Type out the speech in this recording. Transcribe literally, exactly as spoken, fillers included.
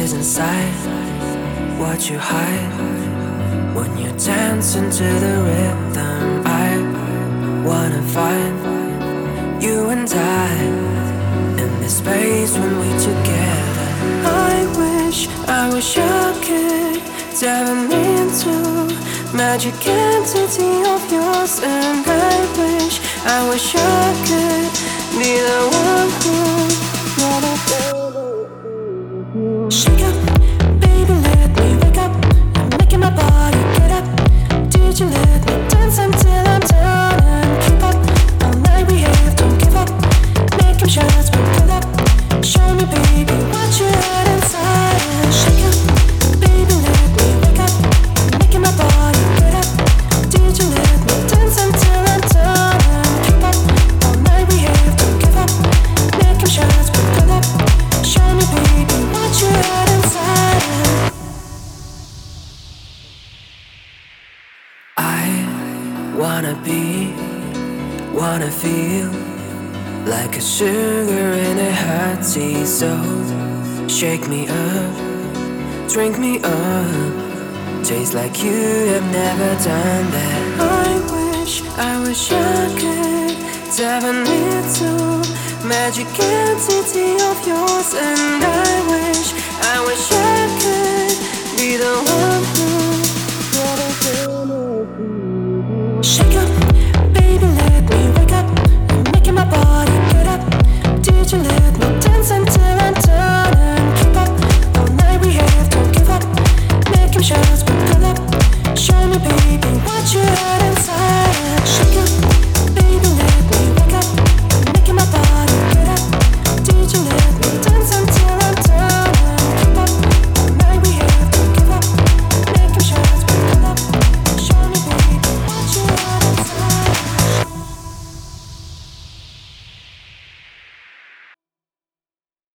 is inside what you hide when you dance into the rhythm. I wanna find you and I in this space when we together. I wish, I wish I could dive into magic entity of yours. And I wish, I wish I could be the one who shake up, baby, let me wake up. You're making my body get up. Did you let me dance until I'm done? And keep up all night, we have to give up. Making shots, we pull up. Show me, baby, what you had inside. And shake up, baby, let me wake up. You're making my body get up. Did you let me dance until I'm done? And keep up all night, we have to give up. Making shots, we pull up. Show me, baby, what you had inside. I wanna be, wanna feel like a sugar in a hot tea. So shake me up, drink me up. Tastes like you have never done that. I wish, I wish I could dive into magic entity of yours. And